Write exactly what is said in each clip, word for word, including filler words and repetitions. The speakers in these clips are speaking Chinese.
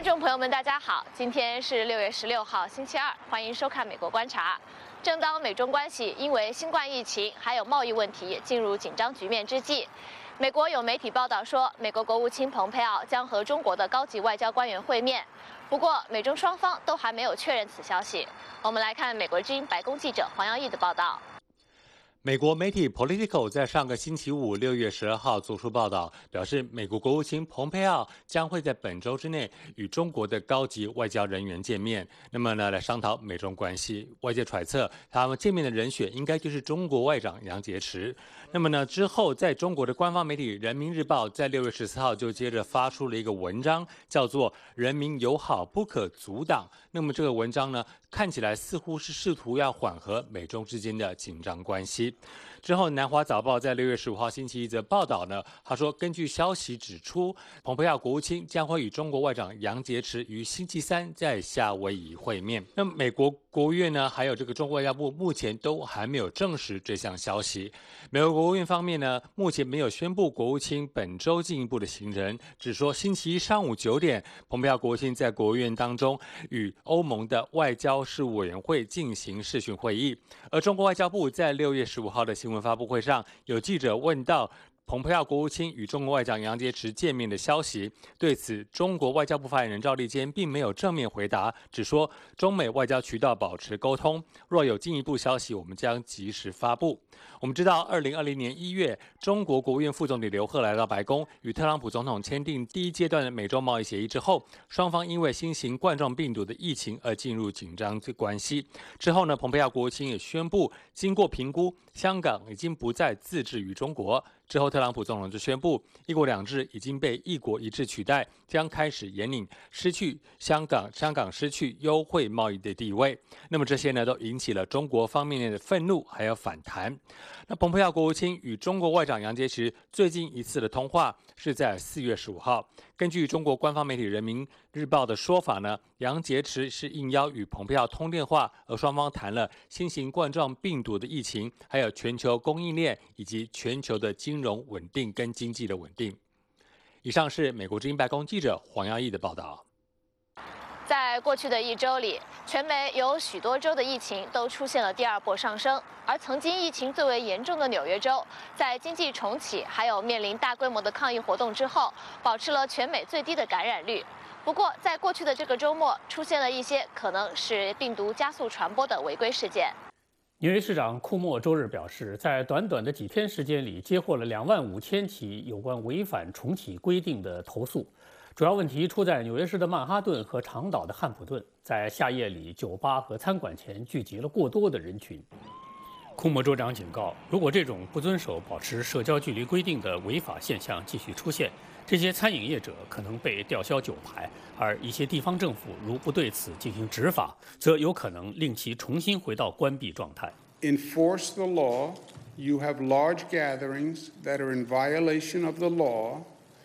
众朋友们，大家好，今天是六月十六号，星期二，欢迎收看《美国观察》。正当美中关系因为新冠疫情还有贸易问题进入紧张局面之际，美国有媒体报道说，美国国务卿蓬佩奥将和中国的高级外交官员会面。不过，美中双方都还没有确认此消息。我们来看美国之音白宫记者黄耀毅的报道。 美国媒体 Politico 在上个星期五六月十二号做出报道，表示美国国务卿蓬佩奥将会在本周之内与中国的高级外交人员见面，那么呢来商讨美中关系。外界揣测他们见面的人选应该就是中国外长杨洁篪。那么呢之后，在中国的官方媒体《人民日报》在六月十四号就接着发出了一个文章，叫做“人民友好不可阻挡”。那么这个文章呢，看起来似乎是试图要缓和美中之间的紧张关系。之后，南华早报在六月十五号星期一则报道呢，他说，根据消息指出，蓬佩奥国务卿将会与中国外长杨洁篪于星期三在夏威夷会面。那美国国务院呢，还有这个中国外交部目前都还没有证实这项消息。美国国务院方面呢，目前没有宣布国务卿本周进一步的行程，只说星期一上午九点，蓬佩奥国务卿在国务院当中与欧盟的外交事务委员会进行视讯会议。而中国外交部在六月十五号的新闻发布会上，有记者问到蓬佩奥国务卿与中国外长杨洁篪见面的消息，对此，中国外交部发言人赵立坚并没有正面回答，只说中美外交渠道保持沟通，若有进一步消息，我们将及时发布。我们知道，二零二零年一月，中国国务院副总理刘鹤来到白宫，与特朗普总统签订第一阶段的美洲贸易协议之后，双方因为新型冠状病毒的疫情而进入紧张的关系。之后呢，蓬佩奥国务卿也宣布，经过评估，香港已经不再自治于中国。之后，特朗普总统就宣布，一国两制已经被一国一制取代，将开始引领失去香港，香港失去优惠贸易的地位。那么这些呢，都引起了中国方面的愤怒，还有反弹。那蓬佩奥国务卿与中国外长杨洁篪最近一次的通话是在四月十五号。根据中国官方媒体《人民日报》的说法呢，杨洁篪是应邀与蓬佩奥通电话，而双方谈了新型冠状病毒的疫情，还有全球供应链以及全球的金融稳定跟经济的稳定。以上是美国之音白宫记者黄耀毅的报道。 在过去的一周里，全美有许多州的疫情都出现了第二波上升，而曾经疫情最为严重的纽约州，在经济重启还有面临大规模的抗议活动之后，保持了全美最低的感染率。不过，在过去的这个周末，出现了一些可能使病毒加速传播的违规事件。 纽约市长库莫周日表示，在短短的几天时间里，接获了两万五千起有关违反重启规定的投诉。主要问题出在纽约市的曼哈顿和长岛的汉普顿，在夏夜里，酒吧和餐馆前聚集了过多的人群。库莫州长警告，如果这种不遵守保持社交距离规定的违法现象继续出现，这些餐饮业者可能被吊销酒牌，而一些地方政府如不对此进行执法，则有可能令其重新回到关闭状态。 Enforce the law. You have large gatherings that are in violation of the law.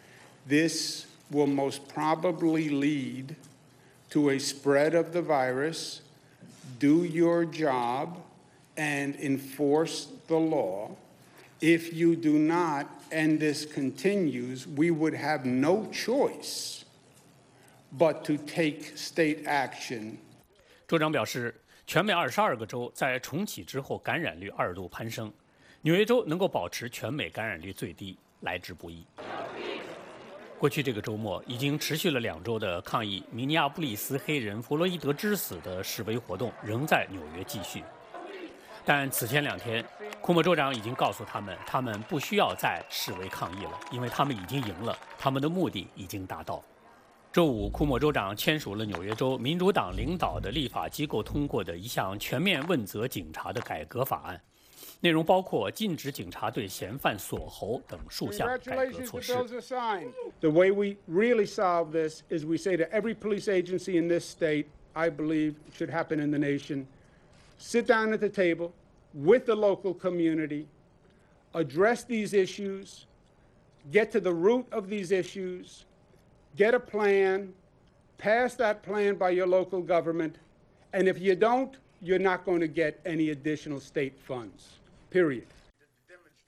This will most probably lead to a spread of the virus. Do your job and enforce the law. If you do not, and this continues, we would have no choice but to take state action. 州长表示，全美二十二个州在重启之后感染率二度攀升，纽约州能够保持全美感染率最低，来之不易。过去这个周末已经持续了两周的抗议明尼阿布利斯黑人弗洛伊德之死的示威活动仍在纽约继续，但此前两天，库莫州长已经告诉他们，他们不需要再示威抗议了，因为他们已经赢了，他们的目的已经达到。周五，库莫州长签署了纽约州民主党领导的立法机构通过的一项全面问责警察的改革法案。内容包括禁止警察对嫌犯锁喉等数项改革措施。 The way we really solve this is we say to every police agency in this state, I believe it should happen in the nation, sit down at the table with the local community, address these issues, get to the root of these issues, get a plan, pass that plan by your local government, and if you don't, you're not going to get any additional state funds. Period.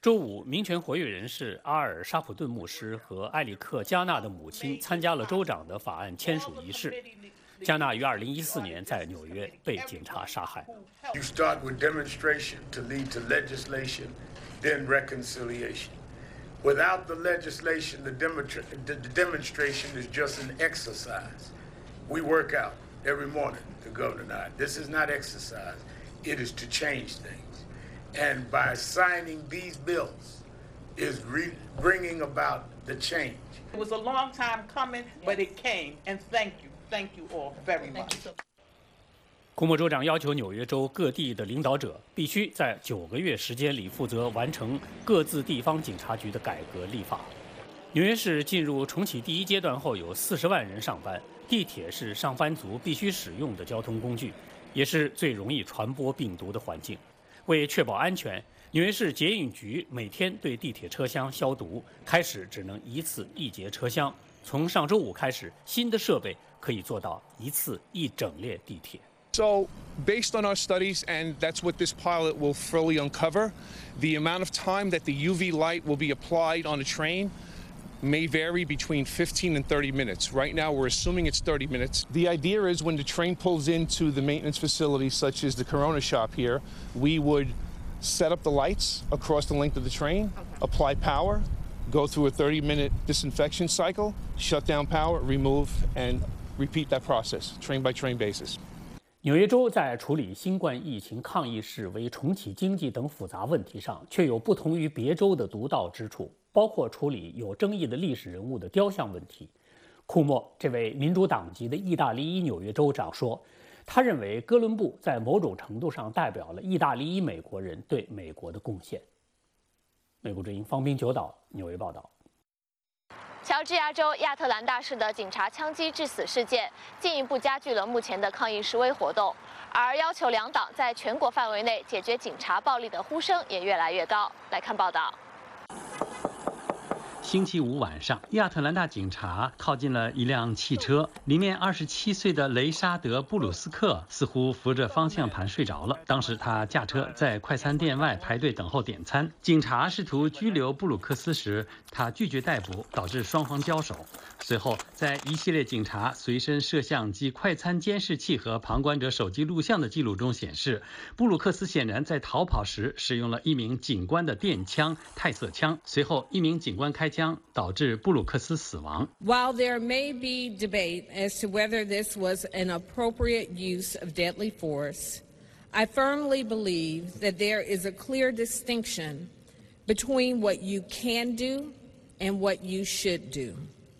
周五，民权活跃人士阿尔·沙普顿牧师和埃里克·加纳的母亲参加了州长的法案签署仪式。加纳于二零一四年在纽约被警察杀害。 You start with demonstration to lead to legislation, then reconciliation. Without the legislation, the, demonstra- the demonstration is just an exercise. We work out every morning, the governor and I. This is not exercise. It is to change things. And by signing these bills is re- bringing about the change. It was a long time coming, but it came. And thank you. Thank you all very much. 库莫州长要求纽约州各地的领导者必须在九个月时间里负责完成各自地方警察局的改革立法。纽约市进入重启第一阶段后，有四十万人上班，地铁是上班族必须使用的交通工具，也是最容易传播病毒的环境。为确保安全，纽约市捷运局每天对地铁车厢消毒，开始只能一次一节车厢。从上周五开始，新的设备可以做到一次一整列地铁。 So, based on our studies, and that's what this pilot will fully uncover, the amount of time that the U V light will be applied on a train may vary between fifteen and thirty minutes. Right now, we're assuming it's thirty minutes. The idea is when the train pulls into the maintenance facility, such as the Corona shop here, we would set up the lights across the length of the train, apply power, go through a thirty minute disinfection cycle, shut down power, remove, and repeat that process, train by train basis. 纽约州在处理新冠疫情、抗议示威、重启经济等复杂问题上，却有不同于别州的独到之处，包括处理有争议的历史人物的雕像问题。库莫这位民主党籍的意大利裔纽约州长说，他认为哥伦布在某种程度上代表了意大利裔美国人对美国的贡献。美国之音方斌九岛纽约报道。 乔治亚州亚特兰大市的警察枪击致死事件，进一步加剧了目前的抗议示威活动，而要求两党在全国范围内解决警察暴力的呼声也越来越高。来看报道。 星期五晚上，亚特兰大警察靠近了一辆汽车，里面二十七岁的雷沙德·布鲁斯克似乎扶着方向盘睡着了。当时他驾车在快餐店外排队等候点餐。警察试图拘留布鲁克斯时，他拒绝逮捕，导致双方交手。随后，在一系列警察随身摄像机、快餐监视器和旁观者手机录像的记录中显示，布鲁克斯显然在逃跑时使用了一名警官的电枪泰瑟枪。随后，一名警官开枪，导致布鲁克斯死亡。 While there may be debate as to whether this was an appropriate use of deadly force, I firmly believe that there is a clear distinction between what you can do and what you should do.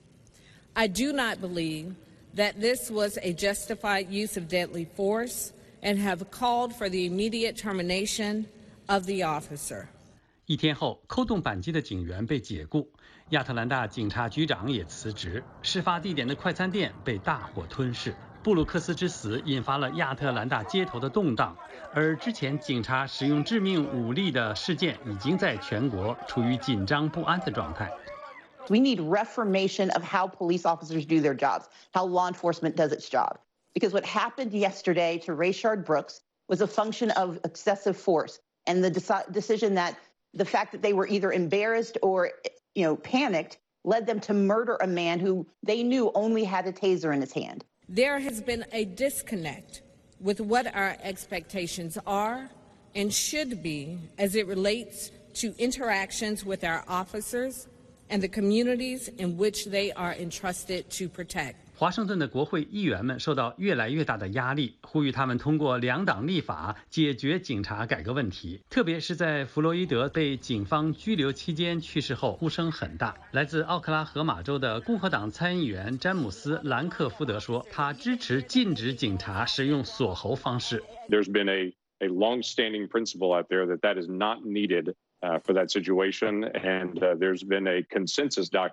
I do not believe that this was a justified use of deadly force and have called for the immediate termination of the officer. 一天后，扣动扳机的警员被解雇，亚特兰大警察局长也辞职。事发地点的快餐店被大火吞噬。布鲁克斯之死引发了亚特兰大街头的动荡，而之前警察使用致命武力的事件已经在全国处于紧张不安的状态。 We need reformation of how police officers do their jobs, how law enforcement does its job. Because what happened yesterday to Rayshard Brooks was a function of excessive force, and the deci- decision that the fact that they were either embarrassed or, you know, panicked led them to murder a man who they knew only had a taser in his hand. There has been a disconnect with what our expectations are and should be as it relates to interactions with our officers and the communities in which they are entrusted to protect. 华盛顿的国会议员们受到越来越大的压力，呼吁他们通过两党立法解决警察改革问题。特别是在弗洛伊德被警方拘留期间去世后，呼声很大。来自奥克拉荷马州的共和党参议员詹姆斯·兰克福德说，他支持禁止警察使用锁喉方式。 There's been a a long-standing principle out there that that is not needed. Uh, for that situation, and uh, there's been a consensus document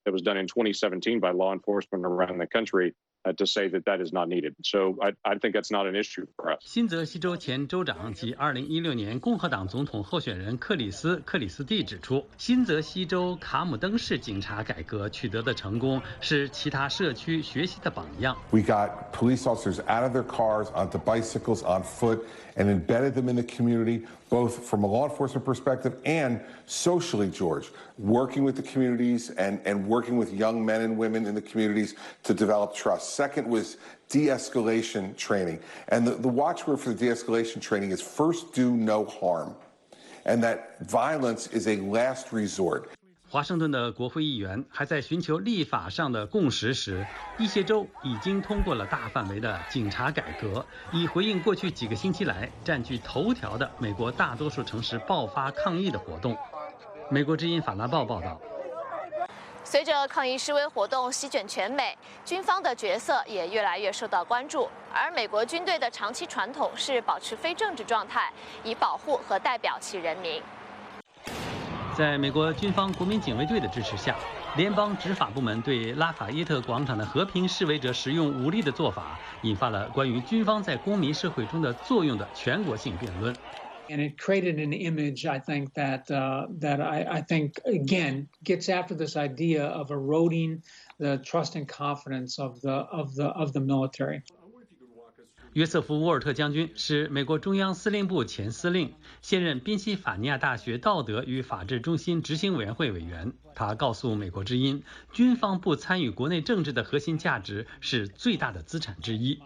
that was done in twenty seventeen by law enforcement around the country uh, to say that that is not needed. So I, I think that's not an issue for us. 新泽西州前州长及二零一六年共和党总统候选人克里斯·克里斯蒂指出，新泽西州卡姆登市警察改革取得的成功是其他社区学习的榜样。 We got police officers out of their cars, onto bicycles, on foot, and embedded them in the community, both from a law enforcement perspective and socially, George, working with the communities and, and working with young men and women in the communities to develop trust. Second was de-escalation training. And the, the watchword for the de-escalation training is first do no harm, and that violence is a last resort. 华盛顿的国会议员还在寻求立法上的共识时，一些州已经通过了大范围的警察改革，以回应过去几个星期来占据头条的美国大多数城市爆发抗议的活动。美国之音法拉报报道。 随着抗议示威活动席卷全美，军方的角色也越来越受到关注。而美国军队的长期传统是保持非政治状态，以保护和代表其人民。 在美国军方国民警卫队的支持下，联邦执法部门对拉法耶特广场的和平示威者使用武力的做法，引发了关于军方在公民社会中的作用的全国性辩论。 And it created an image, I think, that uh, that I, I think again gets after this idea of eroding the trust and confidence of the of the of the military. 约瑟夫·沃尔特将军是美国中央司令部前司令，现任宾夕法尼亚大学道德与法治中心执行委员会委员。他告诉美国之音，军方不参与国内政治的核心价值是最大的资产之一。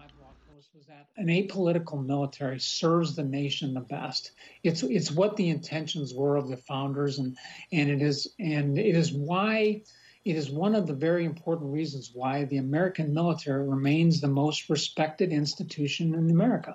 An apolitical military serves the nation the best. It's it's what the intentions were of the founders, and and it is and it is why it is one of the very important reasons why the American military remains the most respected institution in America.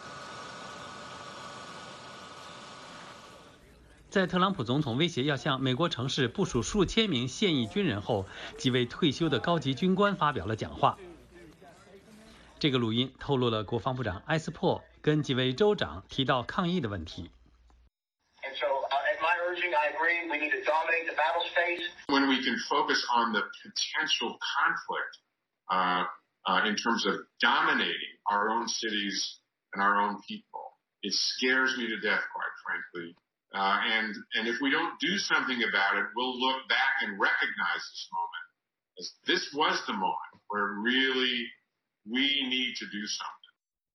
在特朗普总统威胁要向美国城市部署数千名现役军人后，几位退休的高级军官发表了讲话。这个录音透露了国防部长埃斯珀跟几位州长提到抗议的问题。 And so, uh, at my urging, I agree we need to dominate the battle space. When we can focus on the potential conflict uh, uh, in terms of dominating our own cities and our own people, it scares me to death, quite frankly. Uh, and and if we don't do something about it, we'll look back and recognize this moment as this was the moment where really we need to do something.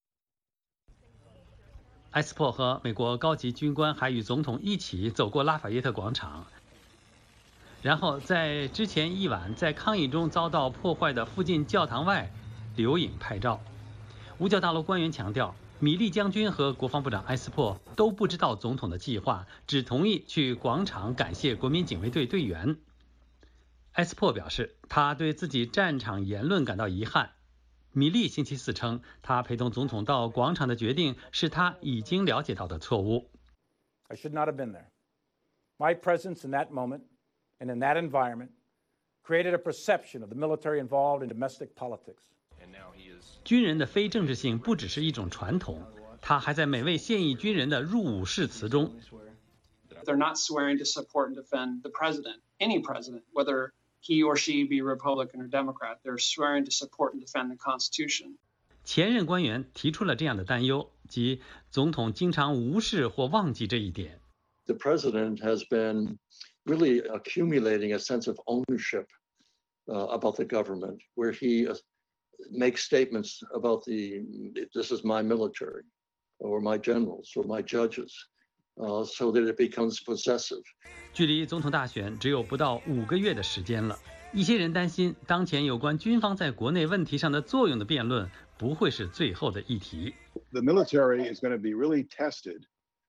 埃斯珀和美国高级军官还与总统一起走过拉法耶特广场，然后在之前一晚在抗议中遭到破坏的附近教堂外留影拍照。五角大楼官员强调，米利将军和国防部长埃斯珀都不知道总统的计划，只同意去广场感谢国民警卫队队员。埃斯珀表示，他对自己战场言论感到遗憾。米利星期四称，他陪同总统到广场的决定是他已经了解到的错误。 I should not have been there. My presence in that moment and in that environment created a perception of the military involved in domestic politics. 军人的非政治性不只是一种传统，他还在每位现役军人的入伍誓词中。 They're not swearing to support and defend the president, any president, whether he or she be Republican or Democrat. They're swearing to support and defend the Constitution. 前任官员提出了这样的担忧，即总统经常无视或忘记这一点。 The president has been really accumulating a sense of ownership uh, about the government, where he uh, makes statements about the this is my military, or my generals, or my judges. Uh, so that it becomes possessive. 距离总统大选只有不到五个月的时间了，一些人担心，当前有关军方在国内问题上的作用的辩论不会是最后的议题。 The military is going to be really tested,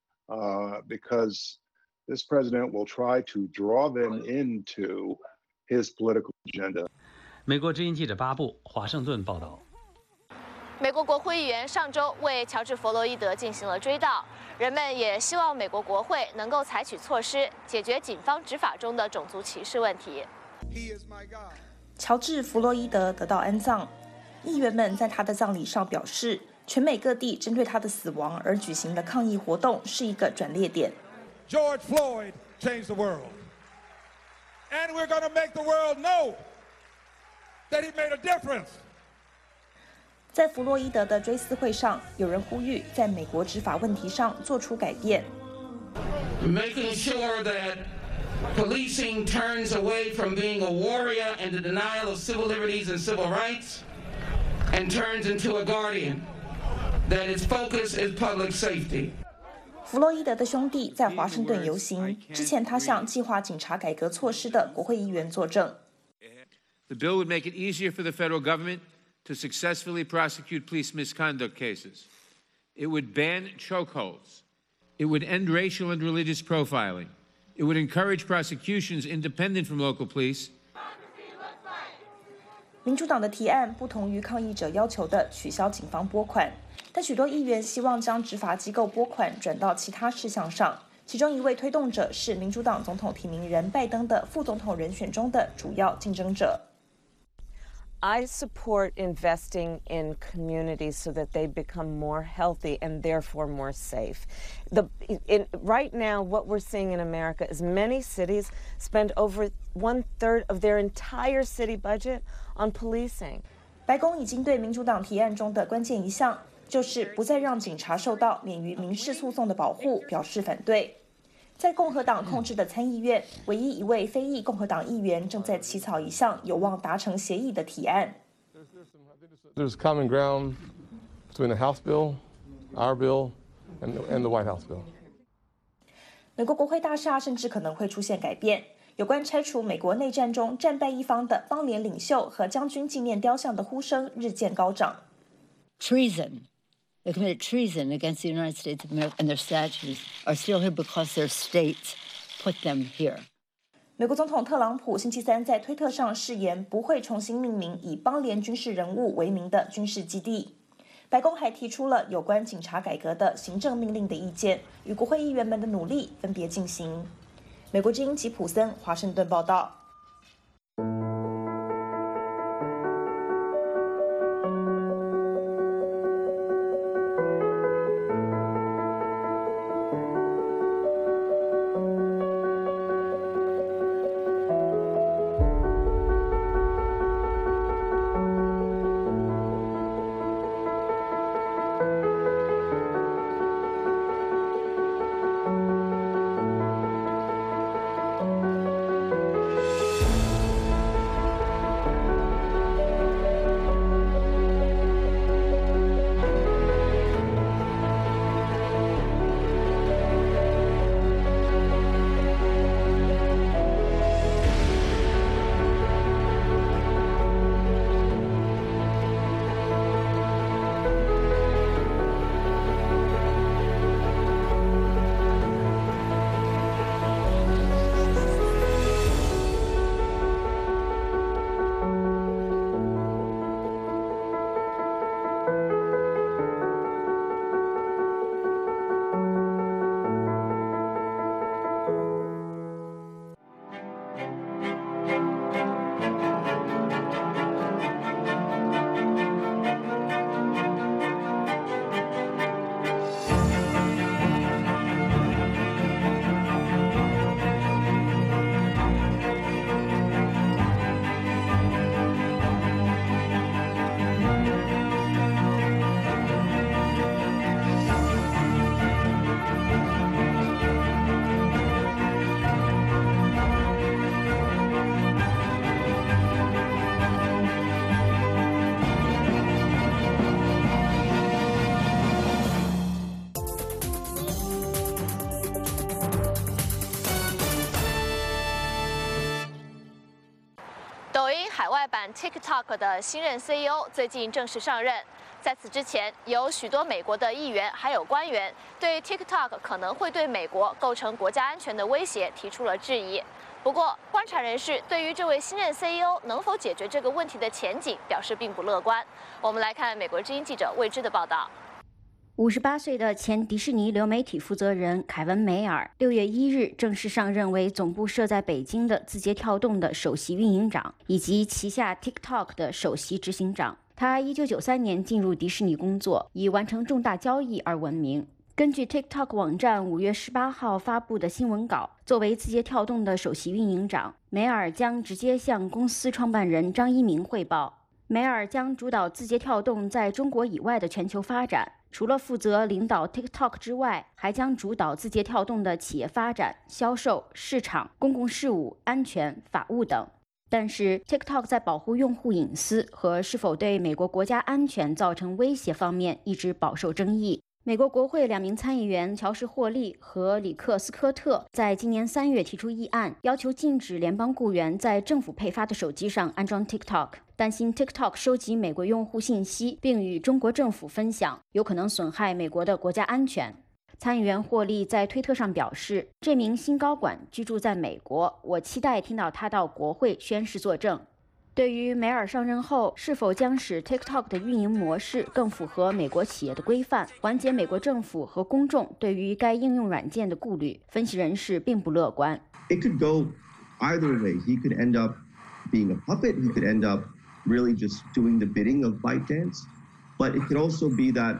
uh, because this president will try to draw them into his political agenda. 美国之音记者巴布华盛顿报道。 美国国会议员上周为乔治·弗洛伊德进行了追悼，人们也希望美国国会能够采取措施，解决警方执法中的种族歧视问题。 乔治·弗洛伊德得到安葬，议员们在他的葬礼上表示，全美各地针对他的死亡而举行的抗议活动是一个转捩点。 George Floyd changed the world, And we're going to make the world know that he made a difference. 在弗洛伊德的追思会上，有人呼吁在美国执法问题上做出改变。 Making sure that policing turns away from being a warrior and the denial of civil liberties and civil rights, and turns into a guardian. That its focus is public safety. 弗洛伊德的兄弟在华盛顿游行之前，他向计划警察改革措施的国会议员作证。 The bill would make it easier for the federal government to successfully prosecute police misconduct cases. It would ban chokeholds. It would end racial and religious profiling. It would encourage prosecutions independent from local police. 民主党的提案不同于抗议者要求的取消警方拨款，但许多议员希望将执法机构拨款转到其他事项上。其中一位推动者是民主党总统提名人拜登的副总统人选中的主要竞争者。 I support investing in communities so that they become more healthy and therefore more safe. The, in, right now, what we're seeing in America is many cities spend over one third of their entire city budget on policing. 白宫已经对民主党提案中的关键一项，就是不再让警察受到免于民事诉讼的保护，表示反对。在共和党控制的参议院，唯一一位非裔共和党议员正在起草一项有望达成协议的提案。 There's common ground between the House bill, our bill, and the, and the White House bill. 美国国会大厦甚至可能会出现改变。有关拆除美国内战中战败一方的邦联领袖和将军纪念雕像的呼声日渐高涨。 Treason. They committed treason against the United States of America, and their statues are still here because their states put them here. 美国总统特朗普星期三在推特上誓言不会重新命名以邦联军事人物为名的军事基地。白宫还提出了有关警察改革的行政命令的意见，与国会议员们的努力分别进行。美国之音吉普森华盛顿报道。 抖音海外版 TikTok 的新任 C E O 最近正式上任。在此之前，有许多美国的议员还有官员对 TikTok 可能会对美国构成国家安全的威胁提出了质疑。不过，观察人士对于这位新任 C E O 能否解决这个问题的前景表示并不乐观。我们来看美国之音记者魏之的报道。 五十八岁的前迪士尼流媒体负责人凯文·梅尔六月一日正式上任为总部设在北京的字节跳动的首席运营长，以及旗下 TikTok 的首席执行长。他一九九三年进入迪士尼工作，以完成重大交易而闻名。根根据 TikTok 网站五月十八号发布的新闻稿，作为字节跳动的首席运营长，梅尔将直接向公司创办人张一鸣汇报。梅尔将主导字节跳动在中国以外的全球发展，除了负责领导 TikTok 之外，还将主导字节跳动的企业发展、销售、市场、公共事务、安全、法务等。但是 TikTok 在保护用户隐私和是否对美国国家安全造成威胁方面一直饱受争议。美国国会两名参议员乔什·霍利和里克·斯科特在今年三月提出议案，要求禁止联邦雇员在政府配发的手机上安装 TikTok， 担心 TikTok 收集美国用户信息并与中国政府分享，有可能损害美国的国家安全。参议员霍利在推特上表示，这名新高管居住在美国，我期待听到他到国会宣誓作证。对于梅尔上任后是否将使 TikTok 的运营模式更符合美国企业的规范，缓解美国政府和公众对于该应用软件的顾虑，分析人士并不乐观。 It could go either way. He could end up being a puppet. He could end up really just doing the bidding of ByteDance. But it could also be that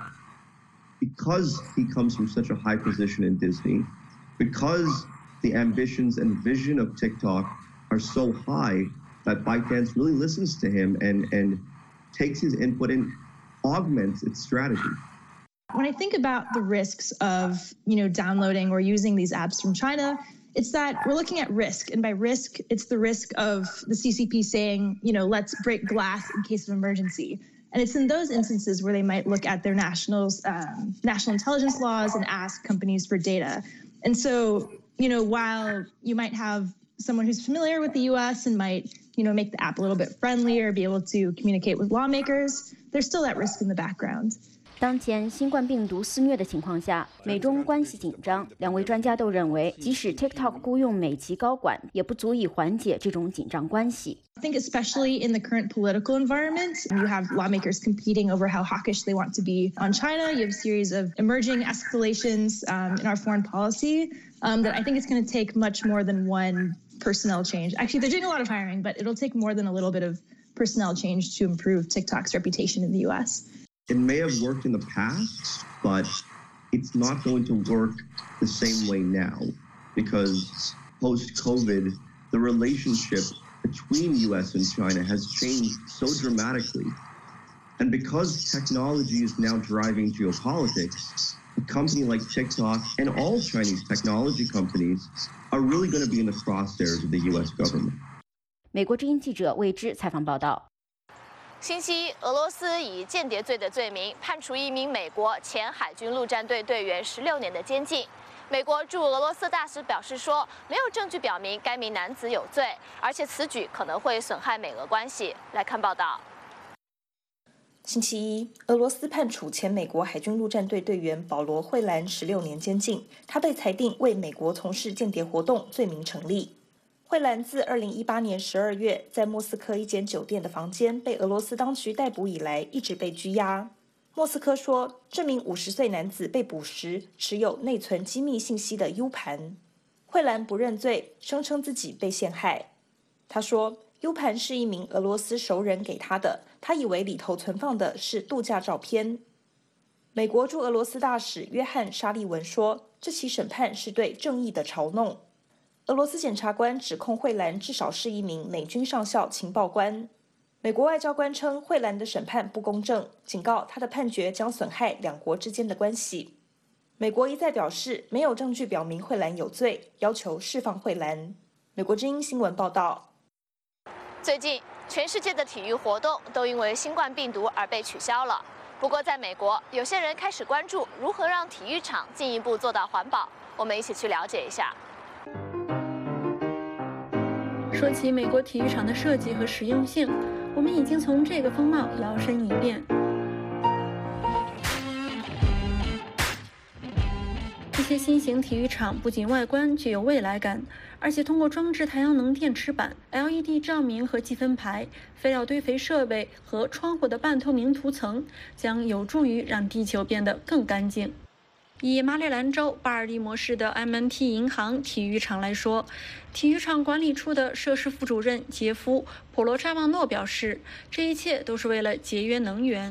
because he comes from such a high position in Disney, because the ambitions and vision of TikTok are so high, that ByteDance really listens to him and, and takes his input and augments its strategy. When I think about the risks of, you know, downloading or using these apps from China, it's that we're looking at risk. And by risk, it's the risk of the C C P saying, you know, let's break glass in case of emergency. And it's in those instances where they might look at their nationals, um, national intelligence laws and ask companies for data. And so, you know, while you might have someone who's familiar with the U S and might, you know, make the app a little bit friendlier, be able to communicate with lawmakers, there's still that risk in the background. 当前新冠病毒肆虐的情况下，美中关系紧张。两位专家都认为，即使 TikTok 雇佣美籍高管，也不足以缓解这种紧张关系。 I think especially in the current political environment, you have lawmakers competing over how hawkish they want to be on China. You have a series of emerging escalations um, in our foreign policy um, that I think it's going to take much more than one personnel change. Actually, they're doing a lot of hiring, but it'll take more than a little bit of personnel change to improve TikTok's reputation in the U S. It may have worked in the past, but it's not going to work the same way now because post-COVID, the relationship between U S and China has changed so dramatically. And because technology is now driving geopolitics, a company like TikTok and all Chinese technology companies are really going to be in the crosshairs of the U S government. 美国之音记者魏之采访报道。 新西，俄罗斯以间谍罪的罪名判处一名美国前海军陆战队队员十六年的监禁。美国驻俄罗斯大使表示说，没有证据表明该名男子有罪，而且此举可能会损害美俄关系。来看报道。 星期一，俄罗斯判处前美国海军陆战队队员保罗·惠兰十六年监禁，他被裁定为美国从事间谍活动罪名成立。惠兰自二零一八年十二月在莫斯科一间酒店的房间被俄罗斯当局逮捕以来，一直被拘押。莫斯科说，这名五十岁男子被捕时持有内存机密信息的 U 盘。惠兰不认罪，声称自己被陷害。他说 ，U 盘是一名俄罗斯熟人给他的，他以为里头存放的是度假照片。美国驻俄罗斯大使约翰·沙利文说，这起审判是对正义的嘲弄。俄罗斯检察官指控惠兰至少是一名美军上校情报官。美国外交官称惠兰的审判不公正，警告他的判决将损害两国之间的关系。美国一再表示没有证据表明惠兰有罪，要求释放惠兰。美国之音新闻报道。 最近，全世界的体育活动都因为新冠病毒而被取消了。不过，在美国，有些人开始关注如何让体育场进一步做到环保。我们一起去了解一下。 说起美国体育场的设计和实用性，我们已经从这个风貌摇身一变。这些新型体育场不仅外观具有未来感，而且通过装置太阳能电池板、L E D 照明和计分牌、废料堆肥设备和窗户的半透明涂层，将有助于让地球变得更干净。以马里兰州巴尔的摩市的 M and T 银行体育场来说，体育场管理处的设施副主任杰夫·普罗扎旺诺表示，这一切都是为了节约能源。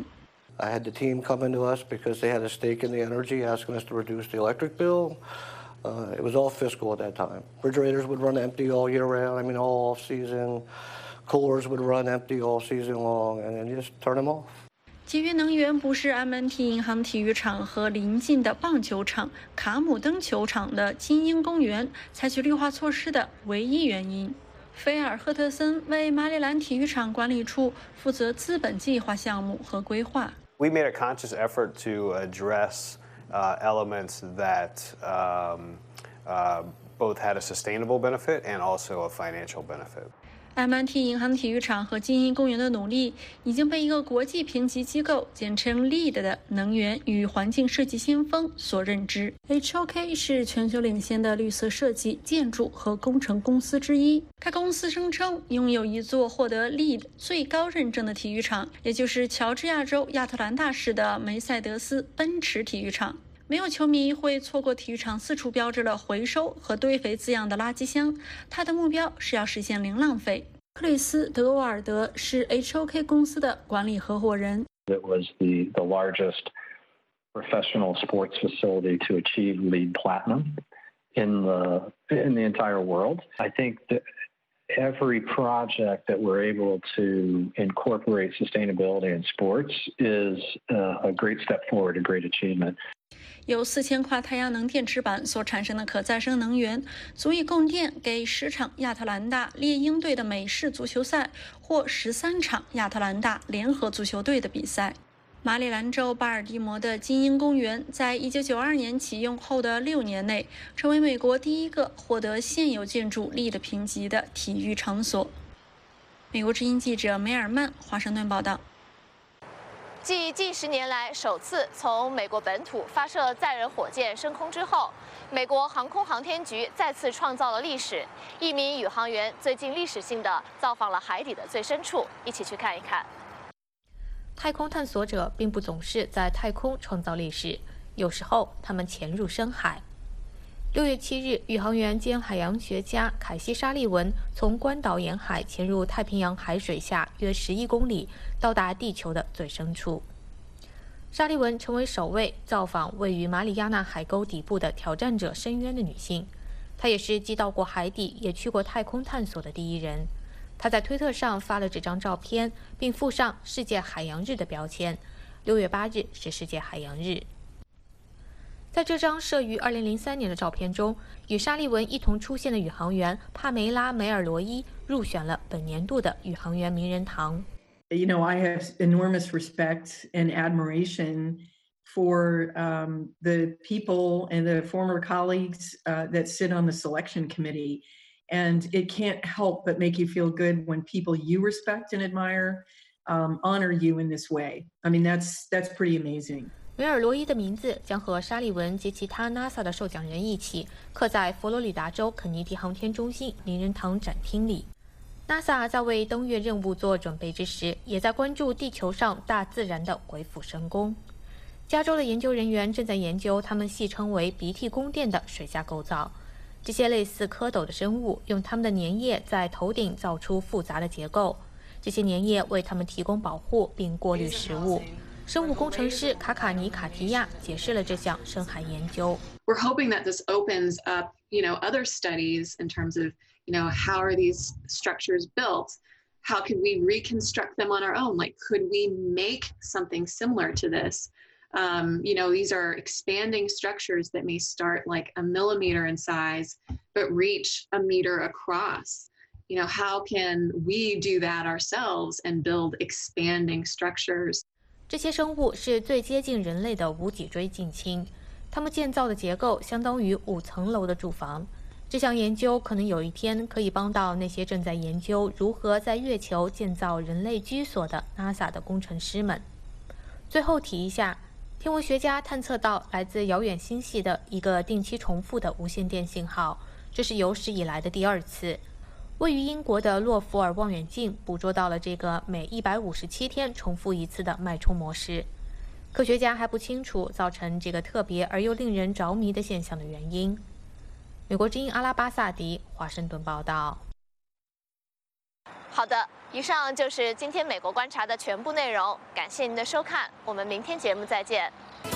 I had the team come into us because they had a stake in the energy, asking us to reduce the electric bill. Uh, it was all fiscal at that time. Refrigerators would run empty all year round, I mean, all off season. Coolers would run empty all season long, and then you just turn them off. 节约能源不是安曼提银行体育场和邻近的棒球场卡姆登球场的精英公园采取绿化措施的唯一原因。菲尔赫特森为马里兰体育场管理处负责资本计划项目和规划。 We made a conscious effort to address uh, elements that um, uh, both had a sustainable benefit and also a financial benefit. 安曼提银行体育场和精英公园的努力已经被一个国际评级机构简称 L E E D 的能源与环境设计先锋所认知。H O K 是全球领先的绿色设计、建筑和工程公司之一。该公司声称拥有一座获得 L E E D 最高认证的体育场，也就是乔治亚州亚特兰大市的梅赛德斯奔驰体育场。没有球迷会错过体育场四处标志了回收和堆肥字样的垃圾箱，它的目标是要实现零浪费。克里斯·德沃尔德是 H O K 公司的管理合伙人。 It was the the largest professional sports facility to achieve LEED Platinum in the in the entire world. I think that every project that we're able to incorporate sustainability in sports is a great step forward, a great achievement. 由四千块太阳能电池板所产生的可再生能源，足以供电给十场亚特兰大猎鹰队的美式足球赛或十三场亚特兰大联合足球队的比赛。马里兰州巴尔的摩的精英公园在一九九二年启用后的六年内，成为美国第一个获得现有建筑L E E D评级的体育场所。美国之音记者梅尔曼华盛顿报道。 继近十年来首次从美国本土发射载人火箭升空之后，美国航空航天局再次创造了历史。一名宇航员最近历史性的造访了海底的最深处，一起去看一看。 太空探索者并不总是在太空创造历史，有时候他们潜入深海。六月七日，宇航员兼海洋学家凯西·沙利文从关岛沿海潜入太平洋海水下约十一公里，到达地球的最深处。沙利文成为首位造访位于马里亚纳海沟底部的挑战者深渊的女性。她也是既到过海底，也去过太空探索的第一人。她在推特上发了这张照片，并附上世界海洋日的标签。六月八日是世界海洋日。在这张摄于二零零三年的照片中，与沙利文一同出现的宇航员帕梅拉·梅尔罗伊入选了本年度的宇航员名人堂。 You know, I have enormous respect and admiration for um, the people and the former colleagues uh, that sit on the selection committee. And it can't help but make you feel good when people you respect and admire um, honor you in this way. I mean, that's that's pretty amazing. 梅尔罗伊的名字将和沙利文及其他 NASA 的受奖人一起刻在佛罗里达州肯尼迪航天中心名人堂展厅里。NASA 在为登月任务做准备之时，也在关注地球上大自然的鬼斧神工。加州的研究人员正在研究他们戏称为鼻涕宫殿的水下构造。这些类似蝌蚪的生物用它们的粘液在头顶造出复杂的结构，这些粘液为它们提供保护并过滤食物。生物工程师卡卡尼卡提亚解释了这项深海研究。 We're hoping that this opens up, you know, other studies in terms of, you know, how are these structures built? How could we reconstruct them on our own? Like, could we make something similar to this? Um, you know, these are expanding structures that may start like a millimeter in size, but reach a meter across. You know, how can we do that ourselves and build expanding structures? 这些生物是最接近人类的无脊椎近亲，它们建造的结构相当于五层楼的住房。这项研究可能有一天可以帮到那些正在研究如何在月球建造人类居所的 NASA 的工程师们。最后提一下，天文学家探测到来自遥远星系的一个定期重复的无线电信号，这是有史以来的第二次。位于英国的洛弗尔望远镜捕捉到了这个每一百五十七天重复一次的脉冲模式。科学家还不清楚造成这个特别而又令人着迷的现象的原因。美国之音阿拉巴萨迪华盛顿报道。 好。 好的，以上就是今天美国观察的全部内容，感谢您的收看，我们明天节目再见。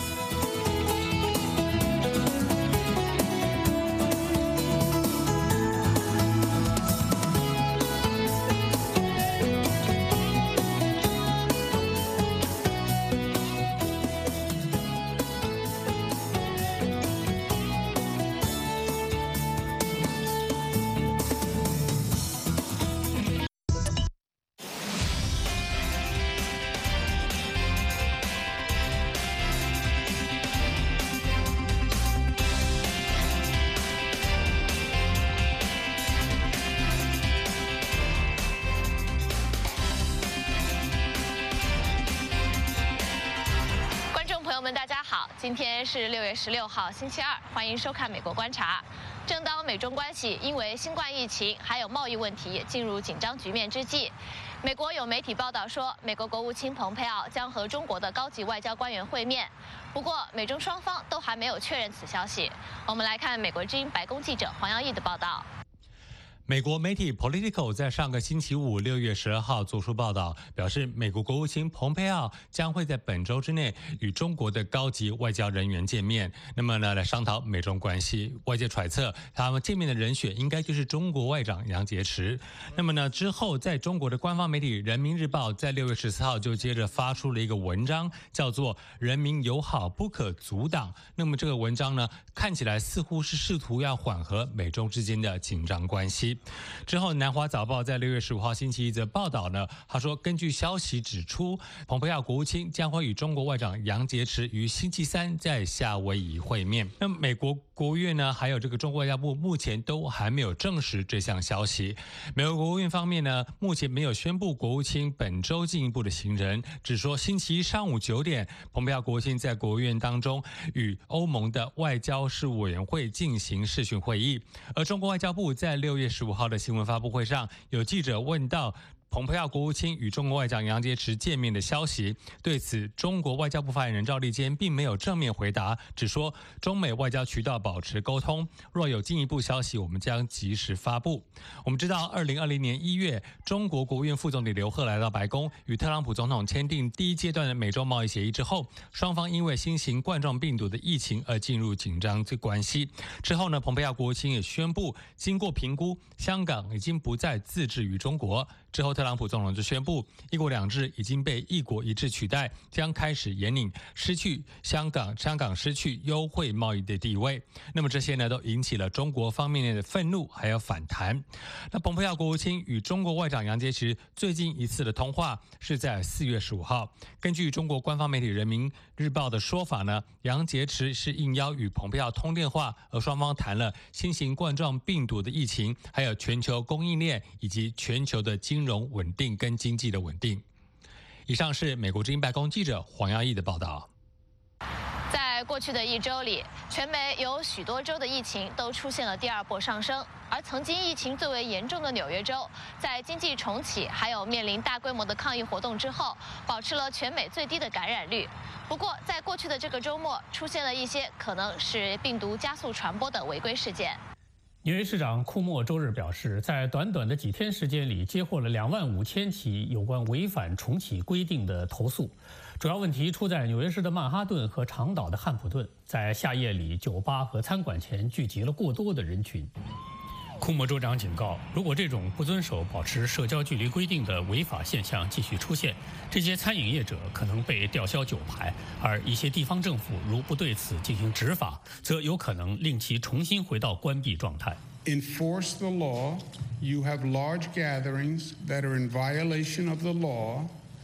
今天是六月十六号，星期二，欢迎收看《美国观察》。正当美中关系因为新冠疫情还有贸易问题进入紧张局面之际，美国有媒体报道说，美国国务卿蓬佩奥将和中国的高级外交官员会面。不过，美中双方都还没有确认此消息。我们来看美国之音白宫记者黄耀毅的报道。 美国媒体 Politico 在上个星期五六月十二号做出报道，表示美国国务卿蓬佩奥将会在本周之内与中国的高级外交人员见面，那么呢来商讨美中关系。外界揣测他们见面的人选应该就是中国外长杨洁篪。那么呢之后，在中国的官方媒体人民日报在六月十四号就接着发出了一个文章，叫做“人民友好不可阻挡”。那么这个文章呢，看起来似乎是试图要缓和美中之间的紧张关系。之后，南华早报在六月十五号星期一则报道呢，他说，根据消息指出，蓬佩奥国务卿将会与中国外长杨洁篪于星期三在夏威夷会面。那美国国务院呢，还有这个中国外交部目前都还没有证实这项消息。美国国务院方面呢，目前没有宣布国务卿本周进一步的行程，只说星期一上午九点，蓬佩奥国务卿在国务院当中与欧盟的外交事务委员会进行视讯会议。而中国外交部在六月十五号的新闻发布会上，有记者问到蓬佩奥国务卿与中国外长杨洁篪见面的消息，对此，中国外交部发言人赵立坚并没有正面回答，只说中美外交渠道保持沟通，若有进一步消息，我们将及时发布。我们知道，二零二零年一月，中国国务院副总理刘鹤来到白宫，与特朗普总统签订第一阶段的美中贸易协议之后，双方因为新型冠状病毒的疫情而进入紧张的关系。之后呢，蓬佩奥国务卿也宣布，经过评估，香港已经不再自治于中国。之后，特朗普总统就宣布，一国两制已经被一国一制取代，将开始引领失去香港香港失去优惠贸易的地位。那么这些呢，都引起了中国方面的愤怒还有反弹。那蓬佩奥国务卿与中国外长杨洁篪最近一次的通话是在四月十五号。根据中国官方媒体人民日报的说法呢，杨洁篪是应邀与蓬佩奥通电话，而双方谈了新型冠状病毒的疫情，还有全球供应链以及全球的金融稳定跟经济的稳定。以上是美国之音白宫记者黄耀毅的报道。 在过去的一周里，全美有许多州的疫情都出现了第二波上升，而曾经疫情最为严重的纽约州，在经济重启还有面临大规模的抗议活动之后，保持了全美最低的感染率。不过，在过去的这个周末，出现了一些可能是病毒加速传播的违规事件。 纽约市长库莫周日表示，在短短的几天时间里，接获了两万五千起有关违反重启规定的投诉。主要问题出在纽约市的曼哈顿和长岛的汉普顿，在夏夜里，酒吧和餐馆前聚集了过多的人群。库莫州长警告，如果这种不遵守保持社交距离规定的违法现象继续出现，这些餐饮业者可能被吊销酒牌，而一些地方政府如不对此进行执法，则有可能令其重新回到关闭状态。 Enforce the law. You have large gatherings that are in violation of the law.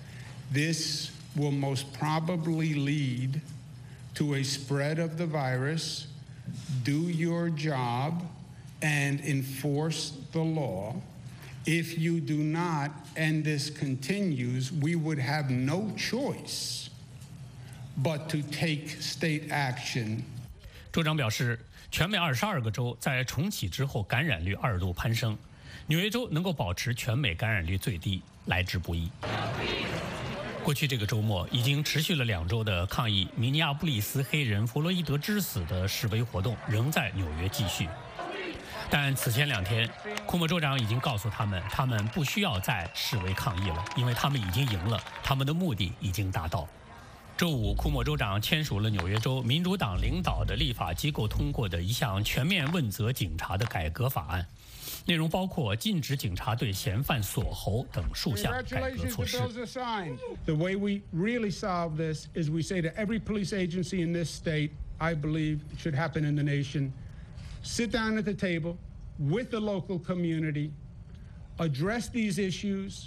This will most probably lead to a spread of the virus. Do your job and enforce the law. If you do not, and this continues, we would have no choice but to take state action. 州长表示，全美二十二个州在重启之后感染率二度攀升，纽约州能够保持全美感染率最低，来之不易。过去这个周末已经持续了两周的抗议明尼阿布利斯黑人弗洛伊德之死的示威活动仍在纽约继续。 但此前两天，库莫州长已经告诉他们，他们不需要再示威抗议了，因为他们已经赢了，他们的目的已经达到。周五，库莫州长签署了纽约州民主党领导的立法机构通过的一项全面问责警察的改革法案，内容包括禁止警察对嫌犯锁喉等数项改革措施。 The way we really solve this is we say to every police agency in this state, I believe it should happen in the nation, sit down at the table with the local community, address these issues,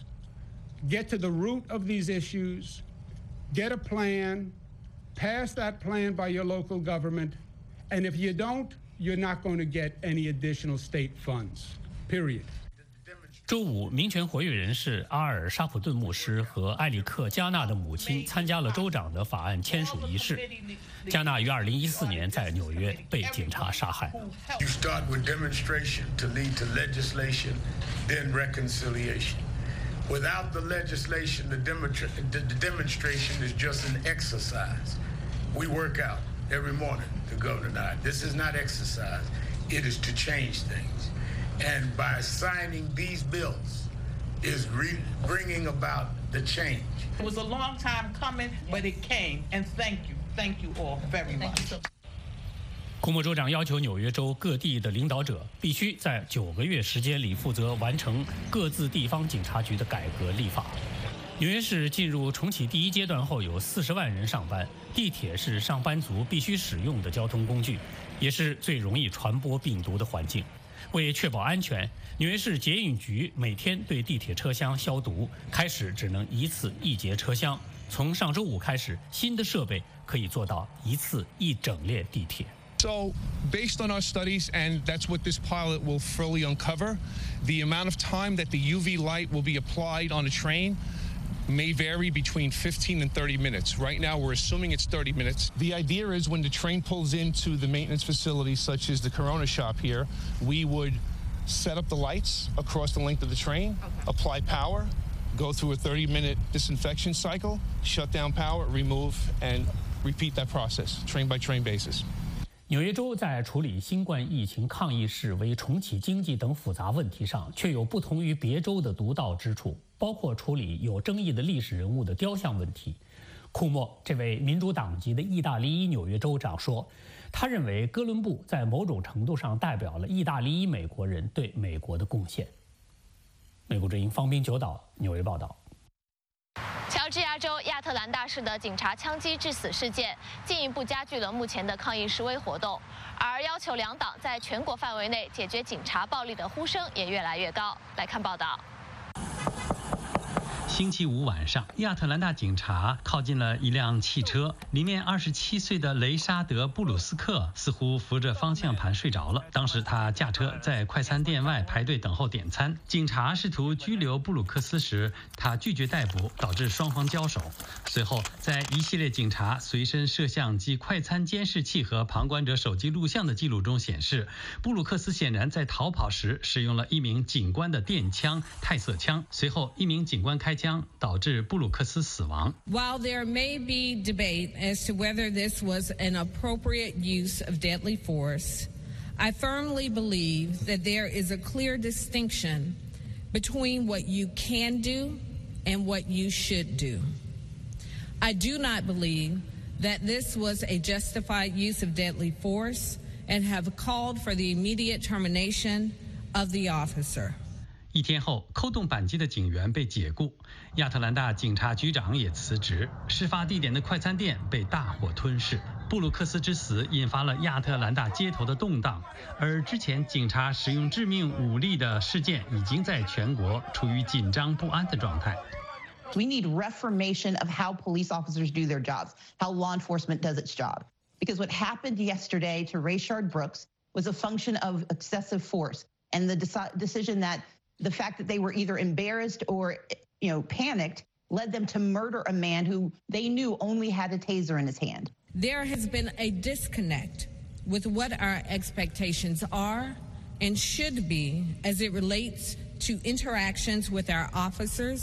get to the root of these issues, get a plan, pass that plan by your local government, and if you don't, you're not going to get any additional state funds, period. 周五，民权活跃人士阿尔·沙普顿牧师和埃里克·加纳的母亲参加了州长的法案签署仪式。加纳于二零一四年在纽约被警察杀害。 You start with demonstration to lead to legislation, then reconciliation. Without the legislation, the, demonstra- the demonstration is just an exercise. We work out every morning, the governor and I. This is not exercise. It is to change things. And by signing these bills is re- bringing about the change. It was a long time coming, but it came. And thank you. Thank you all very much. 库莫州长要求纽约州各地的领导者必须在九个月时间里负责完成各自地方警察局的改革立法。纽约市进入重启第一阶段后，有四十万人上班，地铁是上班族必须使用的交通工具，也是最容易传播病毒的环境。为确保安全，纽约市捷运局每天对地铁车厢消毒，开始只能一次一节车厢。从上周五开始，新的设备可以做到一次一整列地铁。 So, based on our studies, and that's what this pilot will fully uncover, the amount of time that the U V light will be applied on a train may vary between fifteen and thirty minutes. Right now, we're assuming it's thirty minutes. The idea is when the train pulls into the maintenance facility, such as the Corona shop here, we would set up the lights across the length of the train, apply power, go through a thirty minute disinfection cycle, shut down power, remove, and repeat that process, train by train basis. 纽约州在处理新冠疫情抗议示威、重启经济等复杂问题上，却有不同于别州的独到之处，包括处理有争议的历史人物的雕像问题。库莫这位民主党籍的意大利裔纽约州长说，他认为哥伦布在某种程度上代表了意大利裔美国人对美国的贡献。美国之音方斌九岛纽约报道。 乔治亚州亚特兰大市的警察枪击致死事件，进一步加剧了目前的抗议示威活动，而要求两党在全国范围内解决警察暴力的呼声也越来越高。来看报道。 星期五晚上，亚特兰大警察靠近了一辆汽车，里面二十七岁的雷沙德·布鲁斯克似乎扶着方向盘睡着了。当时他驾车在快餐店外排队等候点餐。警察试图拘留布鲁克斯时，他拒绝逮捕，导致双方交手。随后，在一系列警察随身摄像机、快餐监视器和旁观者手机录像的记录中显示，布鲁克斯显然在逃跑时使用了一名警官的电枪泰瑟枪。随后，一名警官开枪。导致布鲁克斯死亡。 While there may be debate as to whether this was an appropriate use of deadly force, I firmly believe that there is a clear distinction between what you can do and what you should do. I do not believe that this was a justified use of deadly force and have called for the immediate termination of the officer. 一天后，扣动扳机的警员被解雇，亚特兰大警察局长也辞职。事发地点的快餐店被大火吞噬。布鲁克斯之死引发了亚特兰大街头的动荡，而之前警察使用致命武力的事件已经在全国处于紧张不安的状态。 We need reformation of how police officers do their jobs, how law enforcement does its job. Because what happened yesterday to Rayshard Brooks was a function of excessive force, and the deci- decision that the fact that they were either embarrassed or, you know, panicked led them to murder a man who they knew only had a taser in his hand. There has been a disconnect with what our expectations are and should be as it relates to interactions with our officers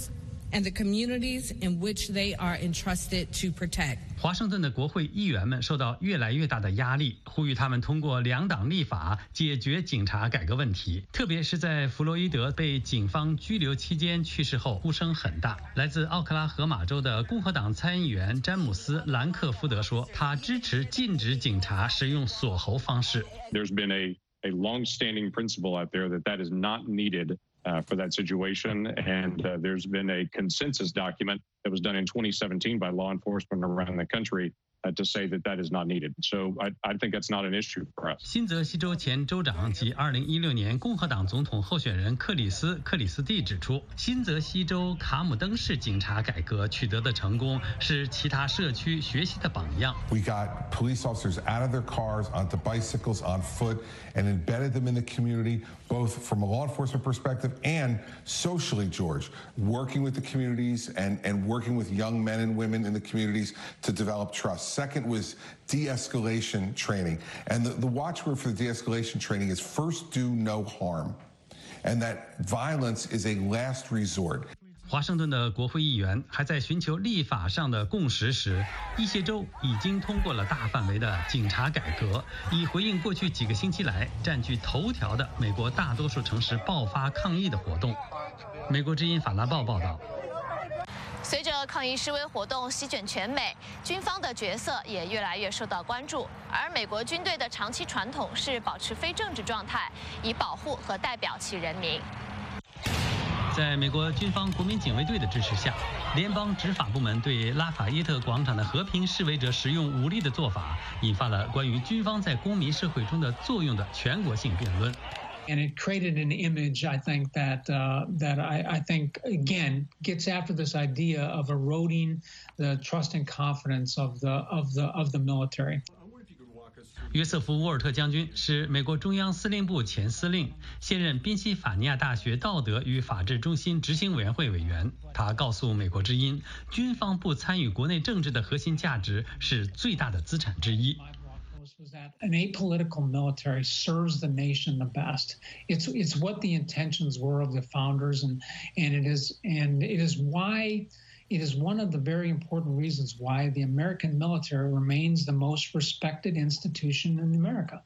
and the communities in which they are entrusted to protect. 华盛顿的国会议员们受到越来越大的压力，呼吁他们通过两党立法解决警察改革问题。特别是在弗洛伊德被警方拘留期间去世后，呼声很大。来自奥克拉荷马州的共和党参议员詹姆斯·兰克福德说，他支持禁止警察使用锁喉方式。 There's been a a long-standing principle out there that that is not needed uh, for that situation, and uh, there's been a consensus document that was done in twenty seventeen by law enforcement around the country uh, to say that that is not needed. So I, I think that's not an issue for us. 新泽西州前州长及二零一六年共和党总统候选人克里斯·克里斯蒂指出，新泽西州卡姆登市警察改革取得的成功是其他社区学习的榜样。 We got police officers out of their cars onto bicycles on foot and embedded them in the community, both from a law enforcement perspective and socially, George, working with the communities and, and working with young men and women in the communities to develop trust. Second was de-escalation training. And the, the watchword for the de-escalation training is first do no harm. And that violence is a last resort. 华盛顿的国会议员还在寻求立法上的共识时，一些州已经通过了大范围的警察改革，以回应过去几个星期来占据头条的美国大多数城市爆发抗议的活动。美国之音法拉报报道。 随着抗议示威活动席卷全美，军方的角色也越来越受到关注。而美国军队的长期传统是保持非政治状态，以保护和代表其人民。 在美国军方国民警卫队的支持下，联邦执法部门对拉法耶特广场的和平示威者使用武力的做法，引发了关于军方在公民社会中的作用的全国性辩论。 And it created an image, I think, that uh, that I, I think again gets after this idea of eroding the trust and confidence of the of the of the military. 约瑟夫·沃尔特将军是美国中央司令部前司令，现任宾夕法尼亚大学道德与法治中心执行委员会委员。他告诉美国之音，军方不参与国内政治的核心价值是最大的资产之一。 Was that an apolitical military serves the nation the best. It's it's what the intentions were of the founders, and and it is and it is why it is one of the very important reasons why the American military remains the most respected institution in America.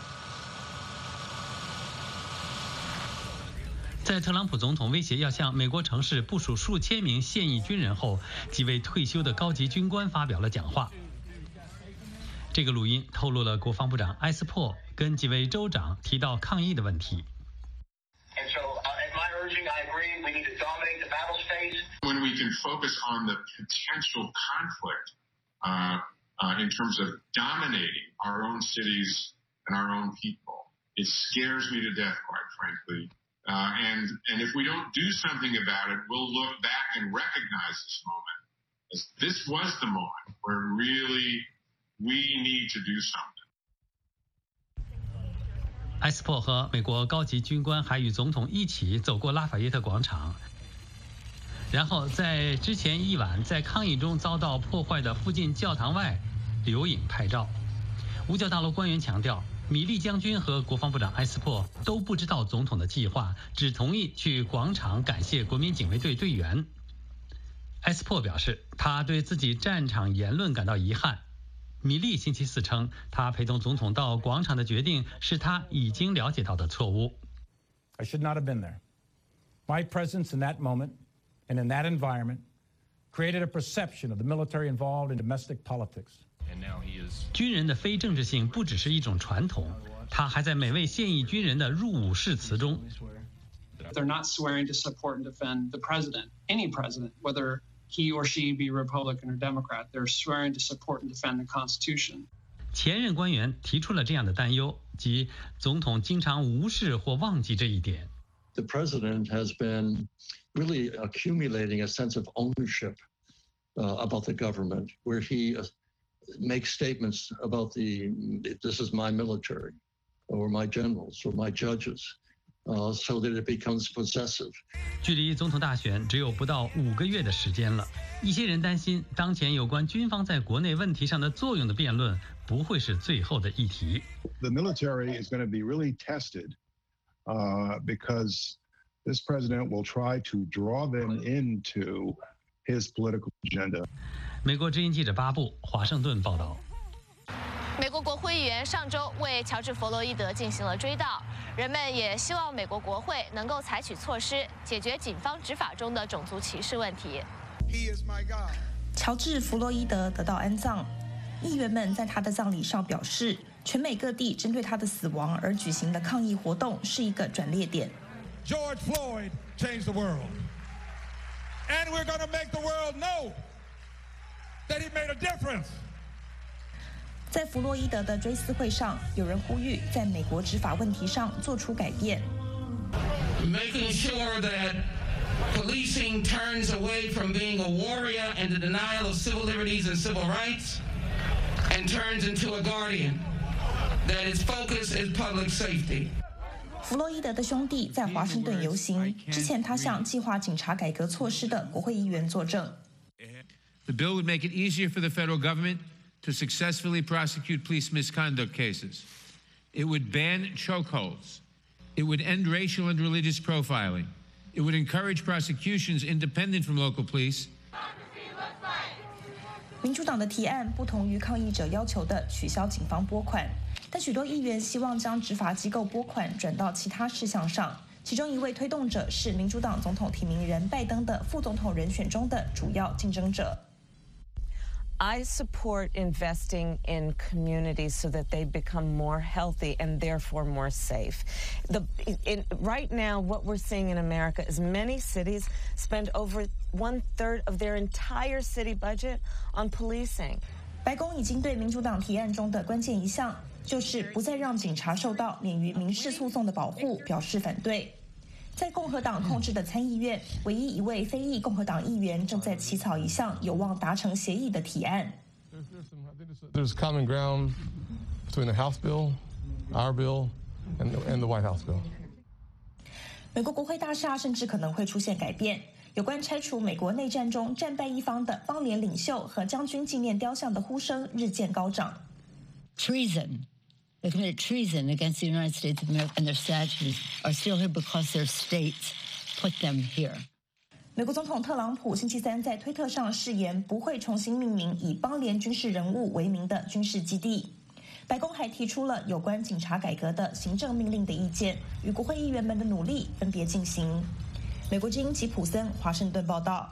在特朗普总统威胁要向美国城市部署数千名现役军人后，几位退休的高级军官发表了讲话。这个录音透露了国防部长埃斯珀跟几位州长提到抗议的问题。 When we can focus on the potential conflict uh, uh, in terms of dominating our own cities and our own people, it scares me to death, quite frankly. Uh, and and if we don't do something about it, we'll look back and recognize this moment as this was the moment where really we need to do something. 埃斯珀和美国高级军官还与总统一起走过拉法耶特广场，然后在之前一晚在抗议中遭到破坏的附近教堂外留影拍照。五角大楼官员强调，米利将军和国防部长埃斯珀都不知道总统的计划，只同意去广场感谢国民警卫队队员。埃斯珀表示，他对自己战场言论感到遗憾。米利星期四称，他陪同总统到广场的决定是他已经了解到的错误。 I should not have been there. My presence in that moment and in that environment created a perception of the military involved in domestic politics. 军人的非政治性不只是一种传统，他还在每位现役军人的入伍誓词中。 They're not swearing to support and defend the president, any president, whether he or she be Republican or Democrat. They're swearing to support and defend the Constitution. 前任官员提出了这样的担忧，即总统经常无视或忘记这一点。 The president has been really accumulating a sense of ownership uh, about the government, where he uh, makes statements about the this is my military, or my generals, or my judges. Uh, so that it becomes possessive. 距离总统大选只有不到五个月的时间了，一些人担心，当前有关军方在国内问题上的作用的辩论不会是最后的议题。 The military is going to be really tested uh, because this president will try to draw them into his political agenda. 美国之音记者巴布，华盛顿报道。 美国国会议员上周为乔治·弗洛伊德进行了追悼，人们也希望美国国会能够采取措施，解决警方执法中的种族歧视问题。 乔治·弗洛伊德得到安葬，议员们在他的葬礼上表示，全美各地针对他的死亡而举行的抗议活动是一个转捩点。 George Floyd changed the world, and we're going to make the world know that he made a difference. 在弗洛伊德的追思会上，有人呼吁在美国执法问题上做出改变。 Making sure that policing turns away from being a warrior and the denial of civil liberties and civil rights, and turns into a guardian. That its focus is public safety. 弗洛伊德的兄弟在华盛顿游行之前，他向计划警察改革措施的国会议员作证。 The bill would make it easier for the federal government to successfully prosecute police misconduct cases. It would ban chokeholds. It would end racial and religious profiling. It would encourage prosecutions independent from local police. 民主党的提案不同于抗议者要求的取消警方拨款，但许多议员希望将执法机构拨款转到其他事项上。其中一位推动者是民主党总统提名人拜登的副总统人选中的主要竞争者。 I support investing in communities so that they become more healthy and therefore more safe. The, in, right now, what we're seeing in America is many cities spend over one third of their entire city budget on policing. 白宫已经对民主党提案中的关键一项，就是不再让警察受到免于民事诉讼的保护，表示反对。在共和党控制的参议院，唯一一位非裔共和党议员正在起草一项有望达成协议的提案。 There's common ground between the House bill, our bill, and the, and the White House bill. 美国国会大厦甚至可能会出现改变。有关拆除美国内战中战败一方的邦联领袖和将军纪念雕像的呼声日渐高涨。 Treason. They committed treason against the United States of America, and their statues are still here because their states put them here. 美国总统特朗普星期三在推特上誓言不会重新命名以邦联军事人物为名的军事基地。白宫还提出了有关警察改革的行政命令的意见，与国会议员们的努力分别进行。美国之音吉普森，华盛顿报道。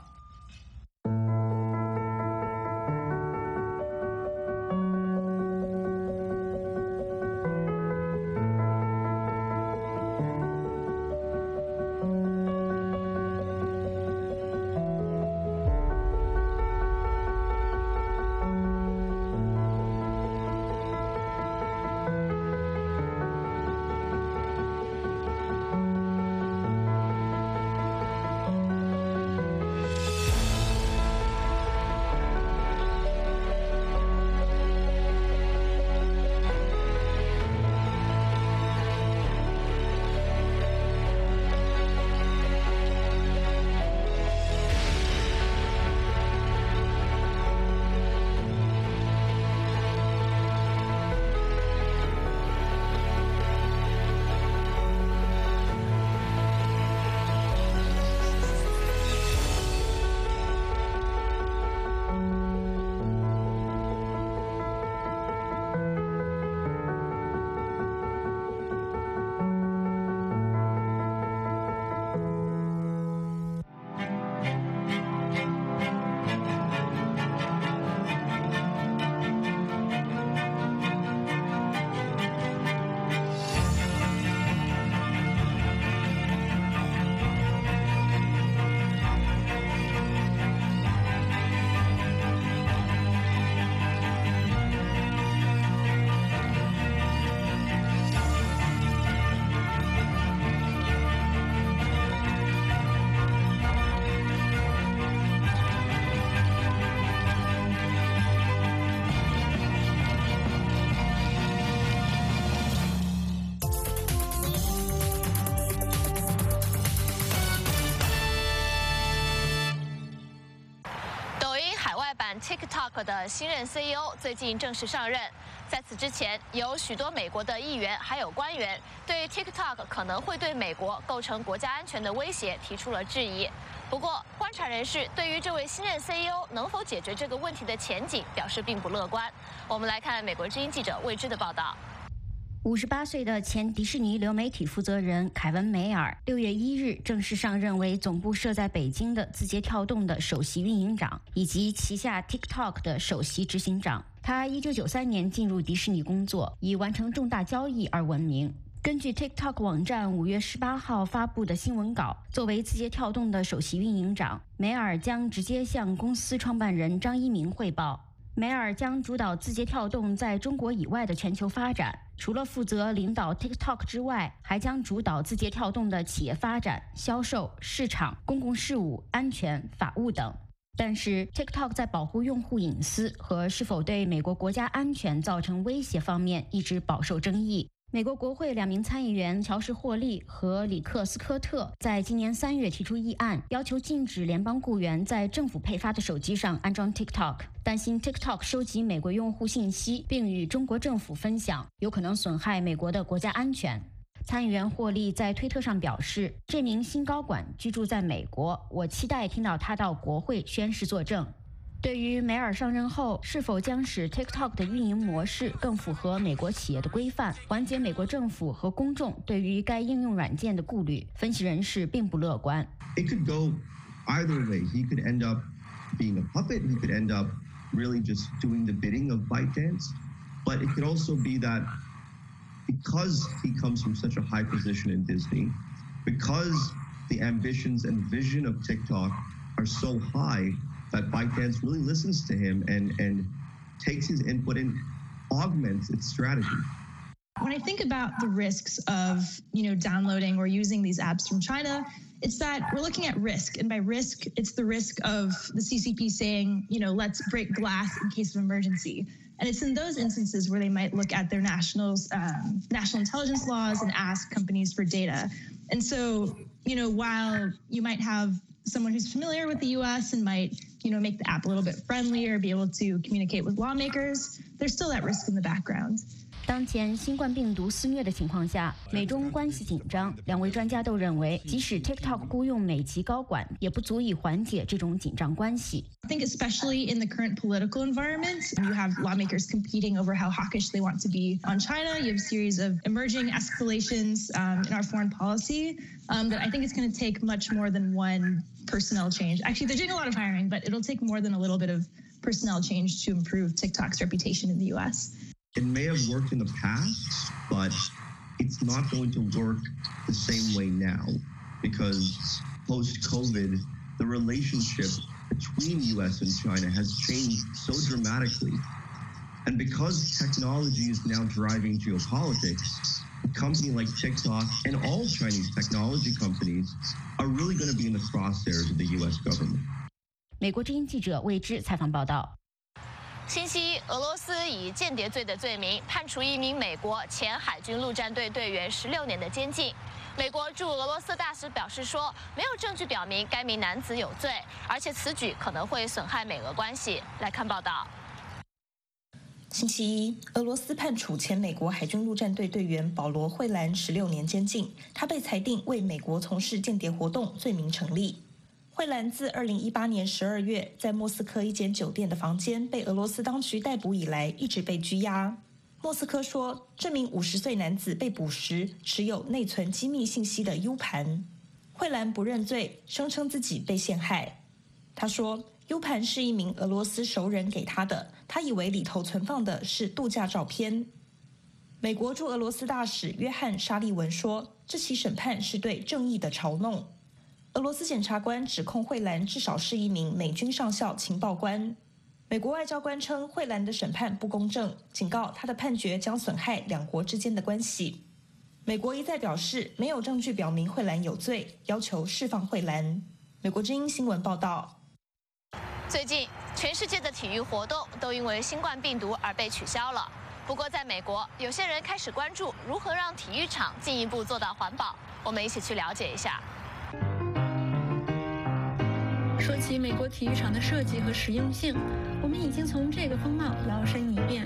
TikTok 的新任 C E O 最近正式上任。在此之前，有许多美国的议员还有官员对 TikTok 可能会对美国构成国家安全的威胁提出了质疑。不过，观察人士对于这位新任 C E O 能否解决这个问题的前景表示并不乐观。我们来看美国之音记者魏之的报道。 五十八岁的前迪士尼流媒体负责人凯文·梅尔六月一日正式上任为总部设在北京的字节跳动的首席运营长，以及旗下 TikTok 的首席执行长。他一九九三年进入迪士尼工作，以完成重大交易而闻名。根据 TikTok 网站五月十八号发布的新闻稿，作为字节跳动的首席运营长，梅尔将直接向公司创办人张一鸣汇报。梅尔将主导字节跳动在中国以外的全球发展，除了负责领导 TikTok 之外，还将主导字节跳动的企业发展、销售、市场、公共事务、安全、法务等。但是 TikTok 在保护用户隐私和是否对美国国家安全造成威胁方面一直饱受争议。美国国会两名参议员乔什·霍利和里克·斯科特在今年三月提出议案，要求禁止联邦雇员在政府配发的手机上安装 TikTok， 担心 TikTok 收集美国用户信息并与中国政府分享，有可能损害美国的国家安全。参议员霍利在推特上表示，这名新高管居住在美国，我期待听到他到国会宣誓作证。对于梅尔上任后是否将使 TikTok 的运营模式更符合美国企业的规范，缓解美国政府和公众对于该应用软件的顾虑，分析人士并不乐观。 It could go either way. He could end up being a puppet. He could end up really just doing the bidding of ByteDance. But it could also be that because he comes from such a high position in Disney, because the ambitions and vision of TikTok are so high, that ByteDance really listens to him and, and takes his input and augments its strategy. When I think about the risks of, you know, downloading or using these apps from China, it's that we're looking at risk. And by risk, it's the risk of the C C P saying, you know, let's break glass in case of emergency. And it's in those instances where they might look at their nationals, um, national intelligence laws and ask companies for data. And so, you know, while you might have someone who's familiar with the U S and might, you know, make the app a little bit friendlier, be able to communicate with lawmakers, there's still that risk in the background. 当前新冠病毒肆虐的情况下，美中关系紧张。两位专家都认为，即使 TikTok 雇佣美籍高管，也不足以缓解这种紧张关系。 I think especially in the current political environment, you have lawmakers competing over how hawkish they want to be on China. You have a series of emerging escalations um, in our foreign policy um, that I think it's going to take much more than one personnel change. Actually, they're doing a lot of hiring, but it'll take more than a little bit of personnel change to improve TikTok's reputation in the U S. It may have worked in the past, but it's not going to work the same way now because post-COVID, the relationship between U S and China has changed so dramatically. And because technology is now driving geopolitics, a company like TikTok and all Chinese technology companies are really going to be in the crosshairs of the U S government. 美国之音记者魏之采访报道。 新西，俄罗斯以间谍罪的罪名判处一名美国前海军陆战队队员十六年的监禁。美国驻俄罗斯大使表示说，没有证据表明该名男子有罪，而且此举可能会损害美俄关系。来看报道。 星期一，俄罗斯判处前美国海军陆战队队员保罗·惠兰十六年监禁，他被裁定为美国从事间谍活动罪名成立。惠兰自二零一八年十二月在莫斯科一间酒店的房间被俄罗斯当局逮捕以来，一直被拘押。莫斯科说，这名五十岁男子被捕时持有内存机密信息的 U 盘。惠兰不认罪，声称自己被陷害。他说 ，U 盘是一名俄罗斯熟人给他的，他以为里头存放的是度假照片。美国驻俄罗斯大使约翰·沙利文说，这起审判是对正义的嘲弄。俄罗斯检察官指控惠兰至少是一名美军上校情报官。美国外交官称惠兰的审判不公正，警告他的判决将损害两国之间的关系。美国一再表示没有证据表明惠兰有罪，要求释放惠兰。美国之音新闻报道。 最近，全世界的体育活动都因为新冠病毒而被取消了。不过，在美国，有些人开始关注如何让体育场进一步做到环保。我们一起去了解一下。 说起美国体育场的设计和实用性，我们已经从这个风貌摇身一变。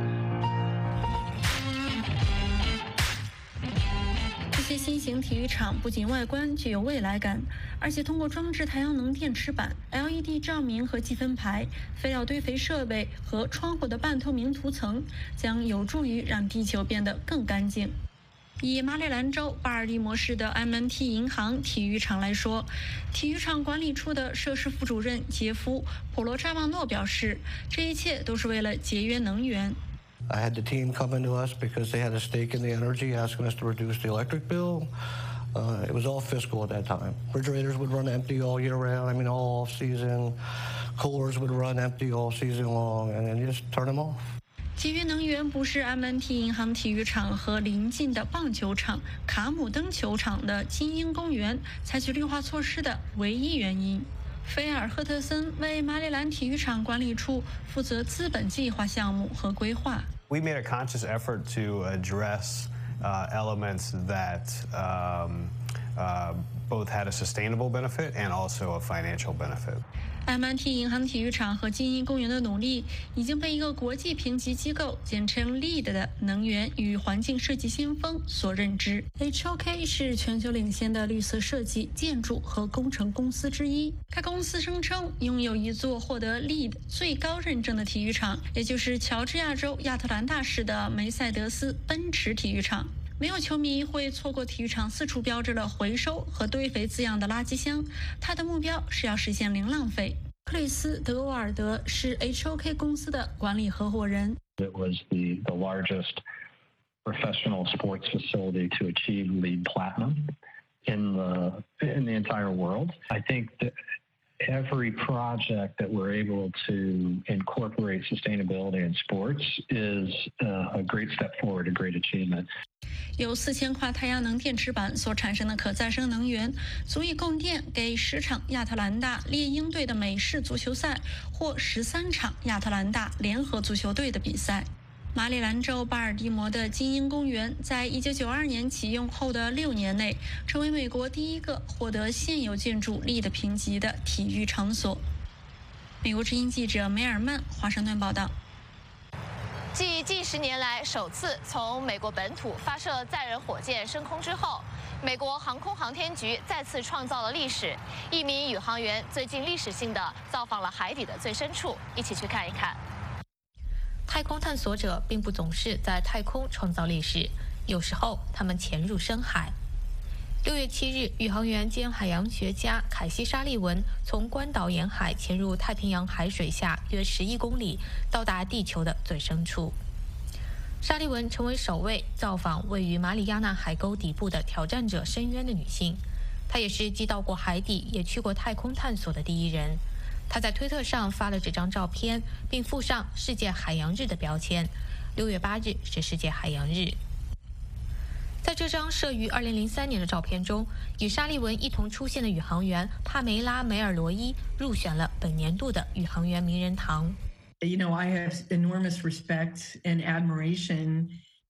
这些新型体育场不仅外观具有未来感，而且通过装置太阳能电池板、L E D 照明和计分牌、废料堆肥设备和窗户的半透明涂层，将有助于让地球变得更干净。以马里兰州巴尔的摩市的 M and T 银行体育场来说，体育场管理处的设施副主任杰夫·普罗扎旺诺表示，这一切都是为了节约能源。 I had the team come into us because they had a stake in the energy, asking us to reduce the electric bill. Uh, it was all fiscal at that time. Refrigerators would run empty all year round. I mean, all off season. Coolers would run empty all season long, and then you just turn them off. 节约能源不是 M and T 银行体育场和邻近的棒球场卡姆登球场的精英公园采取绿化措施的唯一原因。菲尔赫特森为马里兰体育场管理处负责资本计划项目和规划。 We made a conscious effort to address uh, elements that um, uh, both had a sustainable benefit and also a financial benefit. M and T 银行体育场和精英公园的努力已经被一个国际评级机构简称 L E E D 的能源与环境设计先锋所认知。H O K 是全球领先的绿色设计、建筑和工程公司之一。该公司声称拥有一座获得 L E E D 最高认证的体育场，也就是乔治亚州亚特兰大市的梅赛德斯奔驰体育场。没有球迷会错过体育场四处标志了回收和堆肥字样的垃圾箱，它的目标是要实现零浪费。克里斯·德沃尔德是 H O K 公司的管理合伙人。 It was the, the largest professional sports facility to achieve LEED Platinum in the, in the entire world. I think that every project that we're able to incorporate sustainability in sports is uh, a great step forward, a great achievement. 由四千块太阳能电池板所产生的可再生能源，足以供电给十场亚特兰大猎鹰队的美式足球赛或十三场亚特兰大联合足球队的比赛。马里兰州巴尔的摩的精英公园在一九九二年启用后的六年内，成为美国第一个获得现有建筑LEED的评级的体育场所。美国之音记者梅尔曼华盛顿报道。 继近十年来首次从美国本土发射载人火箭升空之后，美国航空航天局再次创造了历史。一名宇航员最近历史性的造访了海底的最深处，一起去看一看。 太空探索者并不总是在太空创造历史，有时候他们潜入深海。六月七日，宇航员兼海洋学家凯西·沙利文从关岛沿海潜入太平洋海水下约十一公里，到达地球的最深处。沙利文成为首位造访位于马里亚纳海沟底部的挑战者深渊的女性，她也是既到过海底也去过太空探索的第一人。她在推特上发了这张照片，并附上世界海洋日的标签。六月八日是世界海洋日。在这张摄于二零零三年的照片中，与沙利文一同出现的宇航员帕梅拉·梅尔罗伊入选了本年度的宇航员名人堂。 You know, I have enormous respect and admiration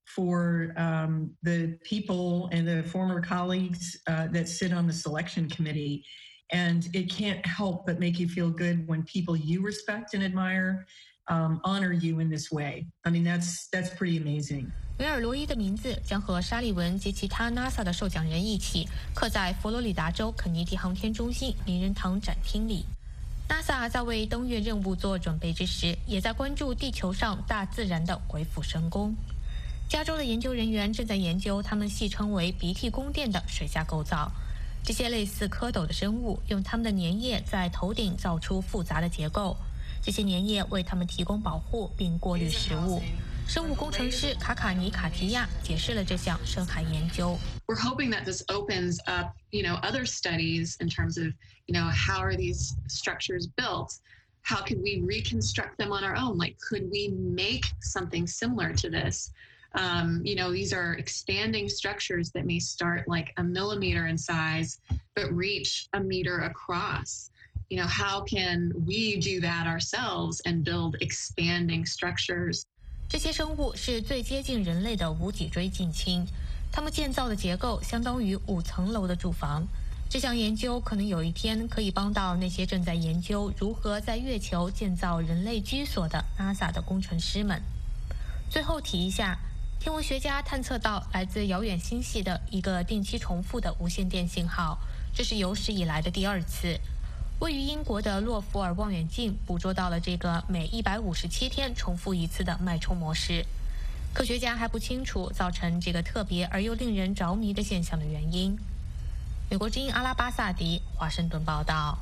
for um, the people and the former colleagues uh, that sit on the selection committee. And it can't help but make you feel good when people you respect and admire um, honor you in this way. I mean, that's that's pretty amazing. 梅尔罗伊的名字将和沙利文及其他 NASA 的受奖人一起刻在佛罗里达州肯尼迪航天中心名人堂展厅里。NASA 在为登月任务做准备之时，也在关注地球上大自然的鬼斧神工。加州的研究人员正在研究他们戏称为鼻涕宫殿的水下构造。这些类似蝌蚪的生物用它们的粘液在头顶造出复杂的结构，这些粘液为它们提供保护并过滤食物。生物工程师卡卡尼卡提亚解释了这项深海研究。 We're hoping that this opens up, you know, other studies in terms of, you know, how are these structures built? How could we reconstruct them on our own? Like, could we make something similar to this? Um, you know, these are expanding structures that may start like a millimeter in size, but reach a meter across. You know, how can we do that ourselves and build expanding structures? 这些生物是最接近人类的无脊椎近亲，它们建造的结构相当于五层楼的住房。 这项研究可能有一天可以帮到那些正在研究如何在月球建造人类居所的 NASA 的工程师们。最后提一下，天文学家探测到来自遥远星系的一个定期重复的无线电信号，这是有史以来的第二次。位于英国的洛弗尔望远镜捕捉到了这个每一百五十七天重复一次的脉冲模式。科学家还不清楚造成这个特别而又令人着迷的现象的原因。美国之音阿拉巴萨迪，华盛顿报道。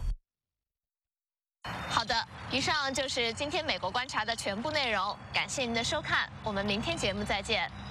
好的，以上就是今天美国观察的全部内容，感谢您的收看，我们明天节目再见。